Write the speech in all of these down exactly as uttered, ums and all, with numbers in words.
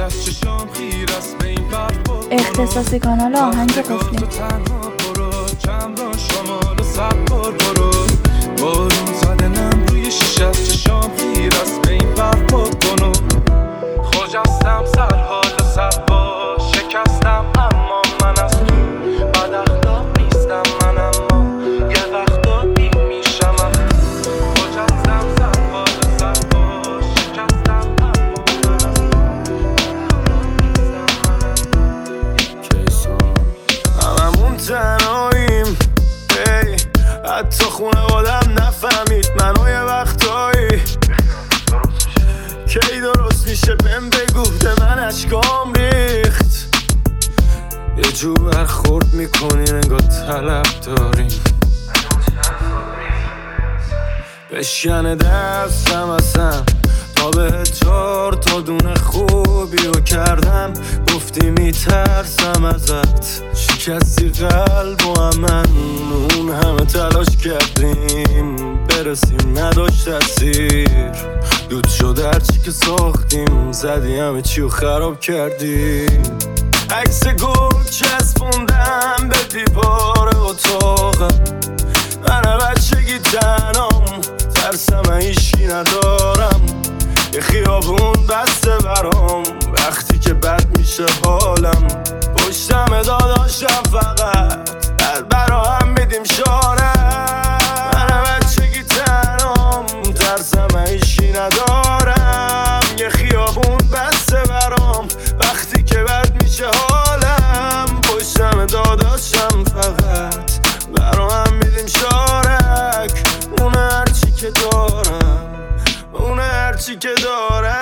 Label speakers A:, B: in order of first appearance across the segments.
A: اختصاصی کانال آهنگ قفلی.
B: بارون زدنم روی شیشه از چشام خیر است به این برپا کنو خوجستم سرحال و سبا شکستم اما من از تو بد اخلاق نیستم من اما یه وقتا این میشم خوجستم سرحال و سبا شکستم اما من از تو کسان هممون تنهاییم حتی خونه آدم نفهمید منو یه وقتایی کی درست میشه بهم بگو ده من اشکام ریخت یه جو برخورد میکنین انگار طلب داریم بشکنه دستم اصلا تا به چار تا دونه خوبی رو کردم گفتی میترسم ازت شکستی قلب و من اون همه تلاش کردیم برسیم نداشت تاثیر دود شد هرچی که ساختیم زدی همه چی رو خراب کردیم عکس گل چسبوندم به دیوار اتاقم من بچگی تنام ترسم هیچی ندارم یه خیابون بسته برام وقتی که بد میشه حالم پشتم داداشم فقط بر برا هم میدیم شارم من بچگی تنام ترسم هیچی ندارم یه خیابون بسته برام وقتی که بد میشه حالم پشتم داداشم فقط برا هم میدیم شارک اون هرچی که دارم اون هرچی که دارم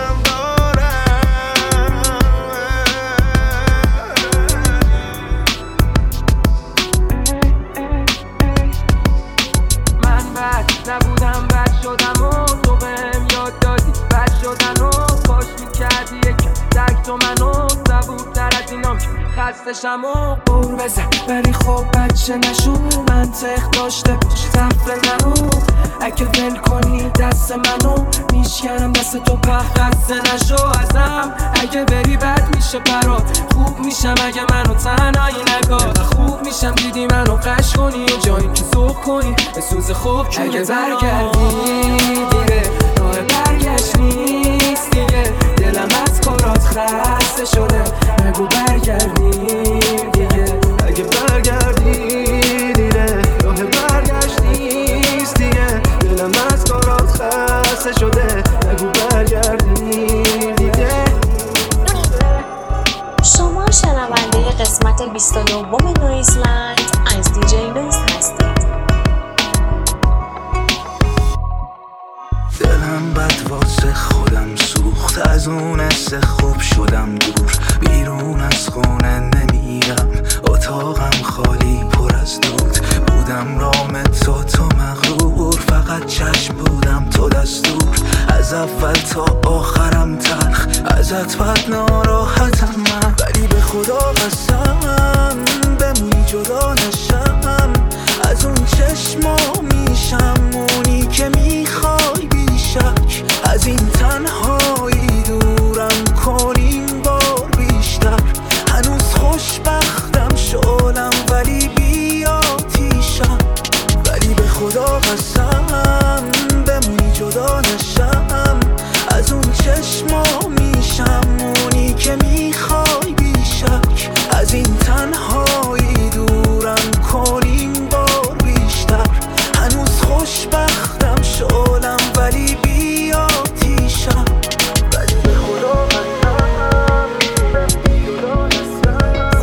C: نبودم بد شدم و تو بهم یاد دادی بد شدن و کاش میکردی یکم درک تو منو صبورتر از اینام که خستشم و قور بزن ولی خب بچه نشو منطق داشته باش صفر نرو اگه ول کنی دست منو میشکنم دست تو پخ خسته نشو ازم اگه بری بد میشه برات خوب میشم اگه منو تنهایی نگاه خوب میشم دیدی منو قش کنی و جایی که ذوق کنی به سوز خوب اگه برگردی دیره راه برگشت نیست دیگه دلم از کارات خسته شده نگو برگردی دیگه
B: اگه برگردی دیره راه برگشت نیست دیگه دلم از کارات خسته شده نگو برگردی دیگه
D: شما شنونده قسمت بیست و نه نویزلند از دی جی نویز هستید.
E: دلم بد واسه خودم سوخت از اون حس خوب شدم دور بیرون از خونه نمیرم اتاقم خالی پر از دود بودم رام تو تو مغرور فقط چشم بودم تو دستور از اول تا آخرم تلخ ازت بد ناراحتم من ولی به خدا قسم بمونی جدا نشم از اون چشما میشم اونی که میخوای بیشک از این تنهایی دورم کنیم بار بیشتر هنوز خوشبختم شلم ولی بیا تیشم ولی به خدا قسم بمونی جدا نشم از اون چشما میشم اونی که میخوای بیشک از این تنهایی دورم کنیم بار بیشتر هنوز خوشبختم شلم ولی بیا تیشم ولی به خدا قسم بمونی جدا نشم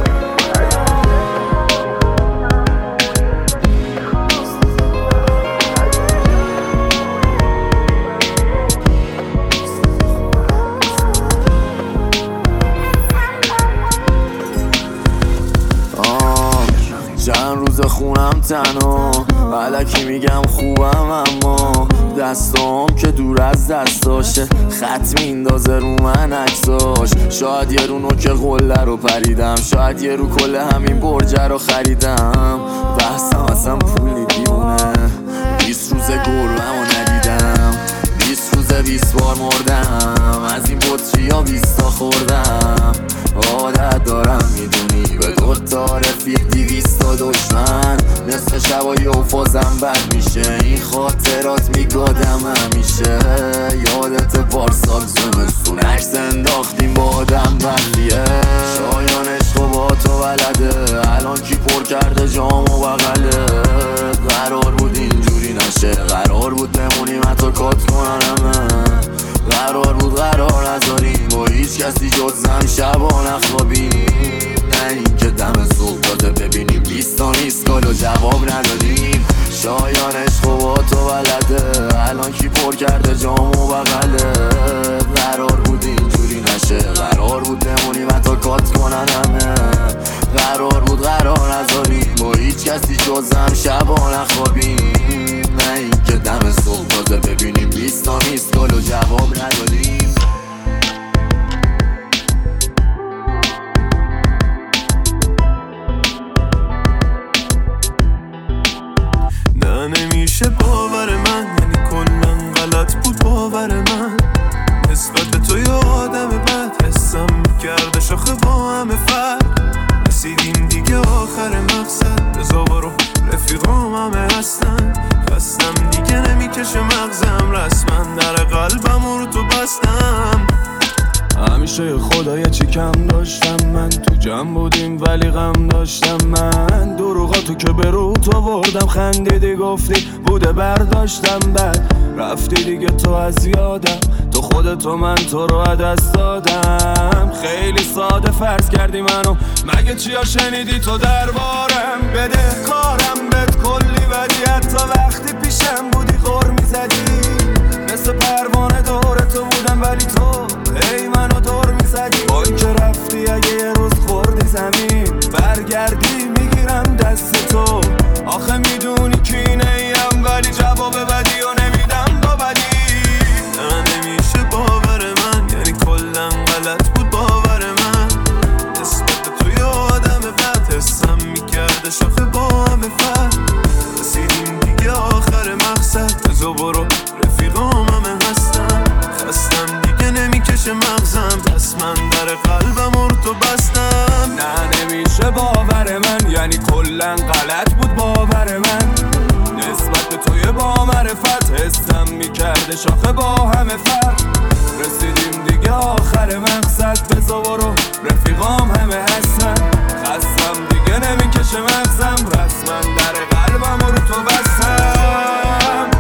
B: چند روز خونم تنها الکی میگم خوبم اما دستام که دور از دستاشه خط میندازه رو من عکساش شاید یه رو نوک قله رو پریدم شاید یه رو کل همین برجه رو خریدم بحثم اصلا پولی دیونه بیست روز گربم رو ندیدم بیست روز بیست بار مردم از این بطری ها بیست تا خوردم بد میشه این خاطرات میگادم همیشه. یادت پارسال زمستون عکس انداختیم با آدم بندیه. شایان عشق و با تو بلده الان کی پر کرده جام و بغله. قرار بود اینجوری نشه قرار بود بمونیم حتی کات کنن همه. قرار بود قرار نذاریم با هیچ کسی جز هم شبا نخوابیم. نه این که دم صبح داده ببینیم بیستا میسکال و جواب ندادیم. شایان عشق و با تو بلده الان کی پر کرده جام و بغله. قرار بود اینجوری نشه قرار بود بمونیم حتی کات کنن همه. قرار بود قرار نذاریم با هیچ کسی جز هم شبا نخوابیم. نه این که دم صبح داده ببینیم بیستا میسکال و جواب ندادیم.
F: نه نمیشه باور من یعنی کلن غلط بود باور من نسبت به تو یه آدم بد حسم میکرده شاخه با همه فرد. رسیدیم دیگه آخر مقصد بزا برو رفیقام همه هستن. خستم دیگه نمیکشه مغزم رسما در قلبم رو تو بستم. همیشه خدای چی کم داشتم من تو جمع بودیم ولی غم داشتم من. دروغاتو که به روت آوردم خندیدی گفتی بوده برداشتم بعد رفتی دیگه تو از یادم. تو خودتو من تو رو از دست دادم. خیلی ساده فرض کردی منو مگه چیا شنیدی تو دربارم. بده کارم بهت کلی بدی حتی وقتی پیشم بودی غر میزدی. مثل پروانه دور تو بودم ولی تو ای منو دور میزدی. با این که رفتی اگه یه روز خوردی زمین برگردی میگیرم دست تو. آخه میدونی کی نیم ولی جواب بدی و نمیدم با بدی. نه نمیشه باور من یعنی کلن غلط بود باور من نسبت به توی آدم بد حسم میکرده شاخه با همه فرد. رسیدیم دیگه آخر مقصد بزا برو رفیقام همه هستن. خستم دیگه نمیکشه مغزم پس من در قلبم رو تو بستم. نه نمیشه باور من یعنی کلن غلط بود باور من نسبت به توی با معرفت حسم میکرده شاخه با همه فرد. رسیدیم دیگه آخر مقصد بزا برو رفیقام همه هستن. خستم دیگه نمیکشه مغزم رسما در قلبم رو تو بستم.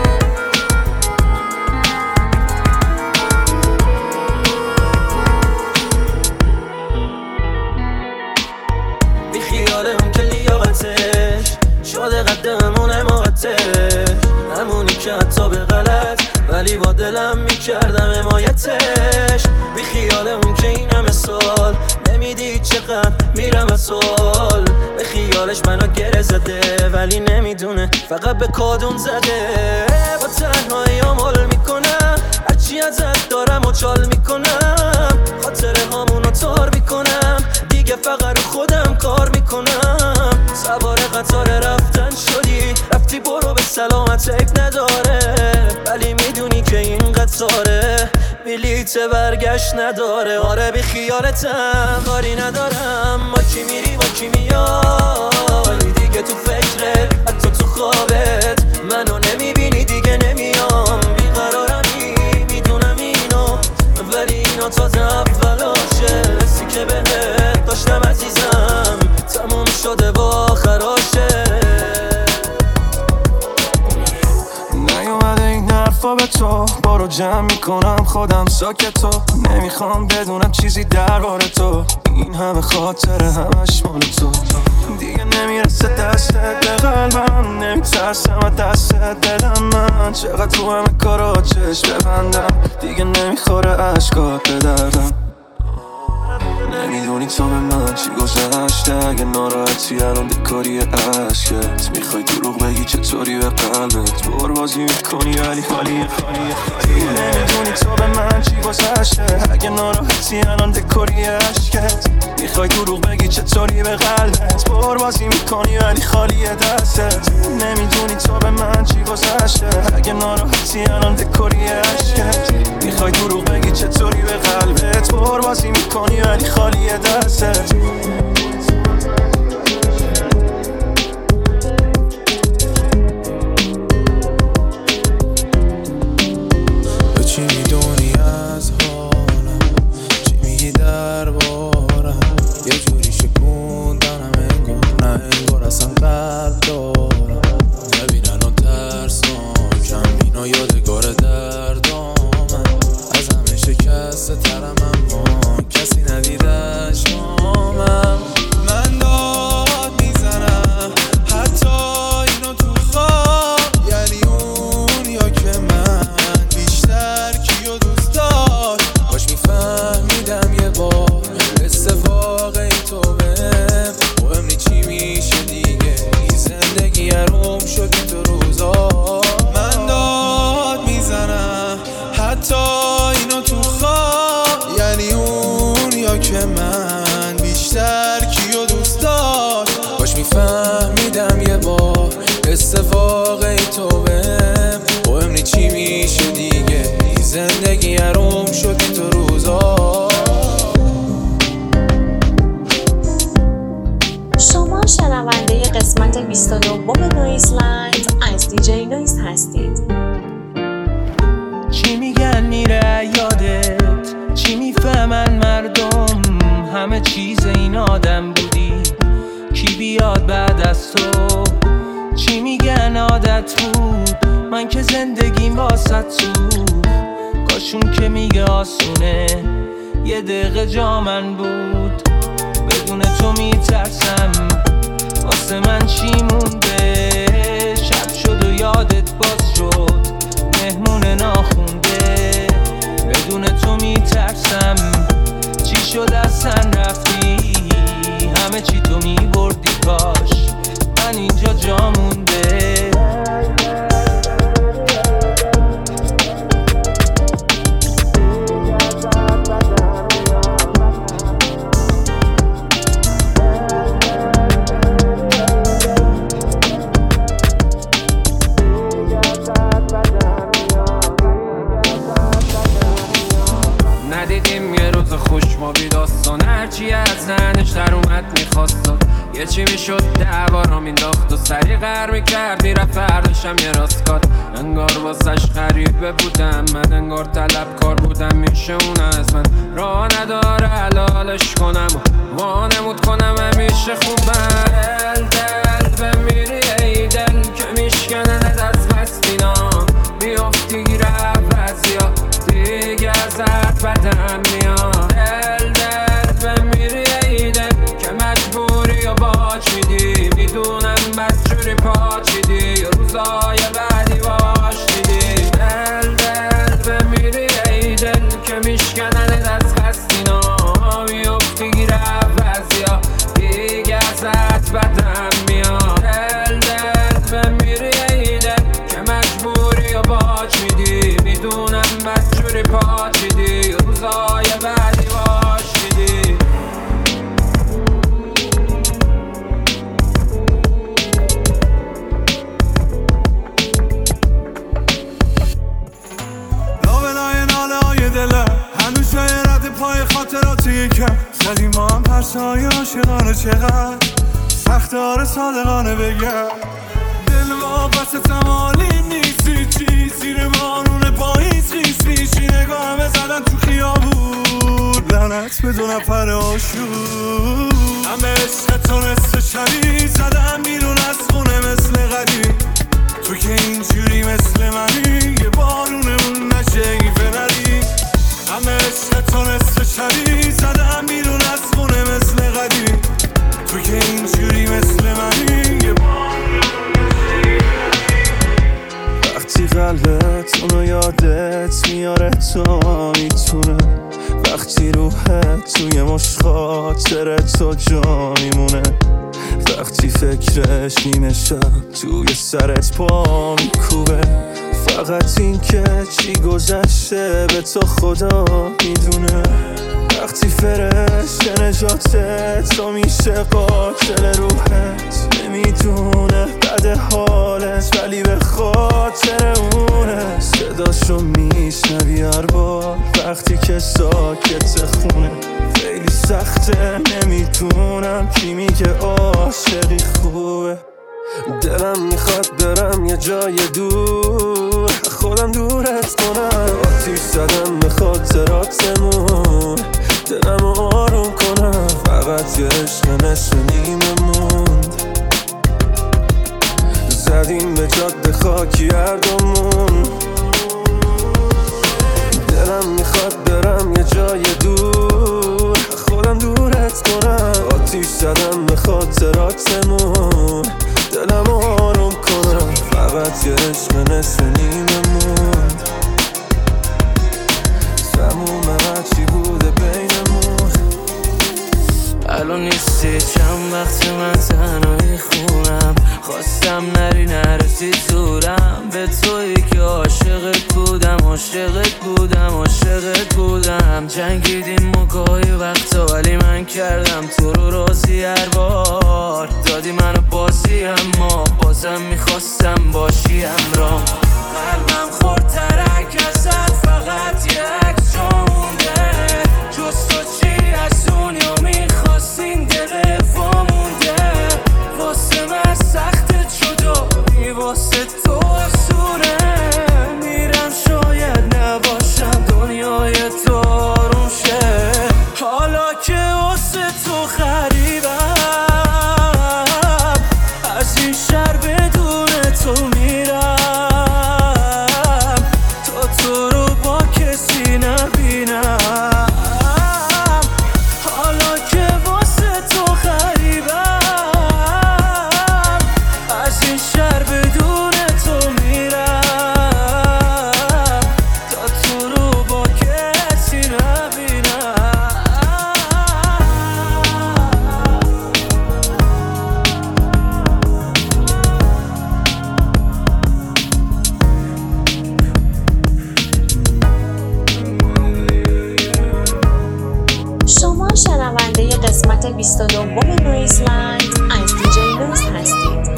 C: بی خیالم که لیاقتش شده قدمون حماقتش. همونی که حتی به غلط ولی با دلم میکردم حمایتش. بی خیالم که این همه سال نمیدید چقدر میرم از سال. به خیالش منو گره زده ولی نمیدونه فقط به کادون زده. با تنهایی عمل میکنم هرچی ازت دارم و چال میکنم. خاطره هامونو تار میکنم دیگه فقط خودم کار میکنم. سوار قطار رفتن شدی رفتی برو به سلامت عیب نداره. ولی میدونی که این قطاره بلیت برگشت نداره. آره بی خیالتم کاری ندارم با کی میری با کی میای. دیگه تو فکرت حتی تو خوابت منو نمیبینی دیگه نمیام. بیقرارمی میدونم اینو ولی اینا تازه اولاشه. حسی که بهت داشتم عزیزم تموم شده با آخراشه.
F: نیومده این حرفا به تو برو جمع میکنم خودم ساکتو. نمیخوام بدونم چیزی درباره تو این همه خاطره همش مال تو. دیگه نمیرسه دستت به قلبم نمیترسم از دستت دلم من. چقدر تو همه کارا چشم ببندم دیگه نمیخوره عشقات به دردم. نمیدونی تو به من چی گذشته اگه ناراحتی الان دکاری عشقت. میخوای دروغ بگی چطوری به قلبت بربازی میکنی ولی خالیه خالیه خالیه. نمیدونی تو به من چی گذشته اگه ناراحتی الان دکاری عشقت. میخوای دروغ بگی چطوری به قلبت بربازی میکنی ولی خالیه دستت. نمیدونی تو به من چی گذشته اگه ناراحتی الان دکاری عشقت. میخوای دروغ بگی چطوری به قلبت بربازی میکنی ولی خالیه دستت. خسته ترم اما کسی ندیدش نامم. من داد میزنم حتی اینو تو خواب، یعنی اون یا که من بیشتر کیو دوست داشت. باش میفهمیدم یه بار قصه واقعی تو بهم مهم نی چی میشه دیگه، این زندگی هروم شد تو روزا. من داد میزنم حتی اینو تو خواب، یعنی اون یا که من بیشتر کیو دوست داشت. باش میفهمیدم یه بار قصه واقعی تو بهم مهم نی چی میشه دیگه، این زندگی هروم شد تو روزا.
D: شما شنونده قسمت بیست و دو نویزلند از دیجی نویز هستید.
C: چی میگن میره یادت، چی میفهمن مردم، همه چیز این آدم بودی، کی بیاد بعد از تو. چی میگن عادت بود، من که زندگیم واسه تو، کاشون که میگه آسونه، یه دقیقه جا من بود. بدون تو میترسم واسه من چی مونده، شب شد و یادت باز شد مهمون ناخونده. بدون تو میترسم چی شد اصلا رفتی، همه چی تو میبردی، کاش من اینجا جا مونده. ندیدیم یه روز خوش ما بی داستان، هرچی از زنش در اومد میخواستم یه چی میشد دعوا مینداخت و سری غر میکرد میرفت فرداشم یه راستگار. انگار واسش غریبه بودم من، انگار طلبکار بودم میشه اون از من. راه نداره حلالش کنم و وانمود کنم همیشه خوبم. دل دل بمیری ای دل که میشکنن از بستینا، بیافتی گیر عوضی ها دیگه ازت بدم میاد. دل دل بمیری ای دل که مجبوری و باج میدی، میدونم بدجوری پاچیدی، روزای بعدی باش دیدی. دل دل بمیری ای دل که میشکنن از خستینا، میافتی گیر عوضی ها دیگه ازت بدم میاد. دل دل بمیری ای دل که مجبوری و باج میدی، میدونم بدجوری پاچیدی، روزای بعدی باش دیدی.
F: لابلای ناله های دلم هنوز جای رد پای خاطراتی کم زدیم ما هم پرسای عاشقانه، چقدر سخت آره صادقانه بگم. دل واپس تمالی نیستی چی، زیر بارون پاییز خیستی چی، نگاه همه زدن تو خیابون لعنت به دو نفر آشور. همه عشق تو نصف شبی زدم بیرون از خونه مثل قدیم، تو که اینجوری مثل منی یه بارونمون نشه ایفه ندی. همه عشق تو نصف شبی زدم بیرون از خونه مثل قدیم، تو که اینجوری مثل منی یه وقتی قلبت اونو یادت میاره تو میتونه، وقتی روحت توی مش خاطرت تو جا میمونه، وقتی فکرش نیمه شب توی سرت پا میکوبه، فقط این که چی گذشته به تو خدا میدونه. وقتی فرشته نجاتت تو میشه قاتل روحت، نمیدونه بد حالت ولی به خاطر اونه. صداشو میشنوی هر بار وقتی که ساکت خونه، خیلی سخته نمیدونم کی میگه عاشقی خوبه. دلم میخواد برم یه جای دور، خودم دورت کنم، آتیش زدم به خاطراتمون، دلم آروم کنم، فقط یه عشق نصف نیمه موند. زدیم به جاده خاکی هر دومون، دلم میخواد برم
G: وقت من تنهایی خونم، خواستم نری نرسید زورم، به تویی که عاشقت بودم عاشقت بودم عاشقت بودم. جنگیدیم ما گاهی وقتا ولی من کردم تو رو راضی هر بار، دادی منو بازی اما بازم میخواستم باشی همراه. قلبم خورد ترک ازت فقط یه عکس جا مونده، جز تو چی از دنیا میخواستین دل وامونده. واسه من سخته جدایی واسه تو آسونه، میرم شاید نباشم دنیای تو آروم شه. حالا که واسه تو غریبم از این شهر بدون تو میرم، تا تو رو با کسی نبینم. حالا که واسه تو غریبم از این شهر بدون تو میرم، تا تو رو با کسی نبینم.
D: شما شنونده قسمت بیست و دو نویزلند از دیجی نوز هستید.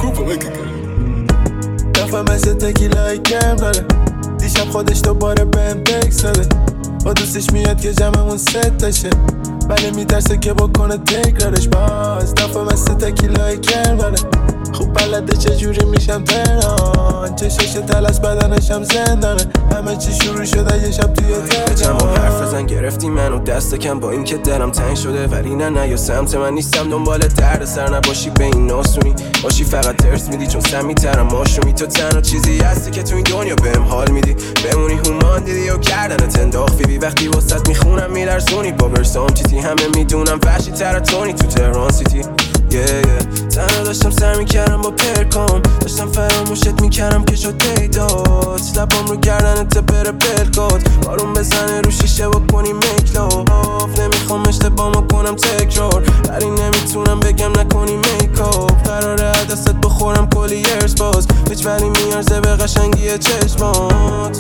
H: دفعه مثل تکیلای کم داره، دیشب خودش دوباره بهم تکس داده، با دوستش میاد که جمعمون ست تشه، ولی میترسه که بکنه تکرارش. باز دفعه مثل تکیلای کم داره، خوب بلده چجوری میشم تران، چشش تلس بدنشم زندانه، همه چی شروع شده یه شب توی تران.
I: چند با حرف بزن گرفتی منو دست کم، با این که دلم تنگ شده ولی نه نه یا سمت من نیستم، دنبال درد سر نباشی به این ناسونی باشی، فقط ترس میدی چون سمی ترم ماشومی. تو تنها چیزی هستی که تو این دنیا بهم حال میدی، بمونی هومان دیدی و کردنت انداخت فیبی، وقتی واسط میخونم میلرزونی با برسام چیزی، همه میدونم وحشی تراتونی تو تهران سیتی. yeah, yeah. تنها داشتم سر میکردم با پرکام، داشتم فراموشت میکردم که شد پیدات، لبام رو گردنت بره پلکات، بارون بزنه رو شیشه با کنی میکلاف. نمیخوام اشتباه کنم تکرار، ولی نمیتونم بگم نکنی میکاپ. قراره دستت بخورم کلی ارز باز، هیچ ولی میارزه به قشنگی چشمات.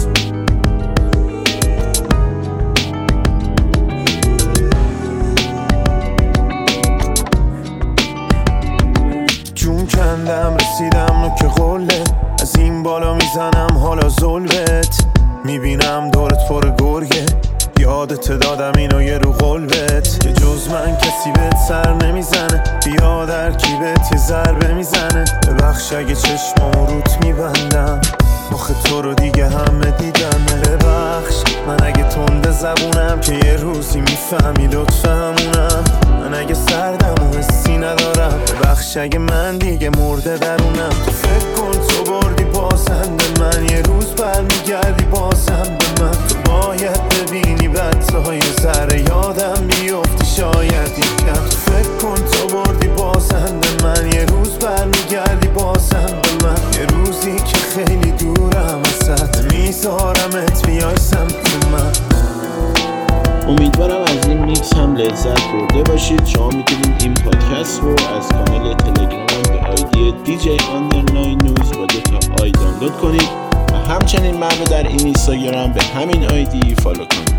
H: جون کندم رسیدم نوک قله، از این بالا میزنم حالا ظلمت، میبینم دورت پر گرگه، یادت دادم اینو یه رو قلبت، که جز من کسی بهت سر نمیزنه، بیا در کیبت یه ضربه میزنه، ببخش اگه چشمامو روت میبندم، آخه تو رو دیگه همه دیدنه. ببخش من اگه تنده زبونم، که یه روزی میفهمی لطف همونم، من اگه سردم و حسی ندارم، ببخش اگه من دیگه مرده درونم. تو فکر کن تو بردی بازنده من، یه روز برمیگردی بازم به من، تو باید ببینی بچه های ذره یادم بیفتی شاید یکم. تو فکر کن تو بردی بازنده من، یه روز برمیگردی بازم به من، یه روزی که خیلی دورم ازت، میذارمت بیای سمت من.
J: امیدوارم از این میکس هم لذت برده باشید. شما میتونید این پادکست رو از کانال تلگرام به آیدی دیجی آندرلاین نوز با دوتا آی دانلود کنید و همچنین من رو در این اینستاگرام به همین آیدی فالو کنید.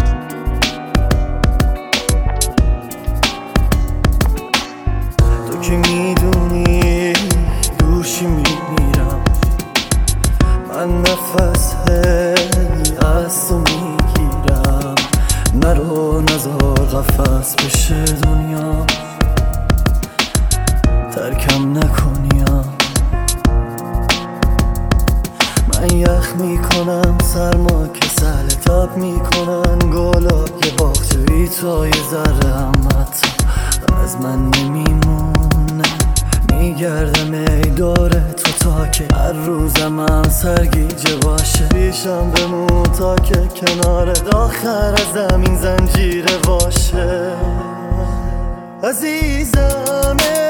H: تو که میدونی دوشی میمیرم، من نفس هی از تو میگیرم، نرو نزار قفص بشه دنیا، ترکم نکنیم. من یخ میکنم سرما که سهل تاب میکنن گلا، یه باختوی تا یه ذره هم حتی از من نمیمونه، میگردم ای داره تو تا که هر روزم هم سرگیجه باشه، پیشم بمون تا که کنارت آخر از زمین زنجیره باشه. عزیزم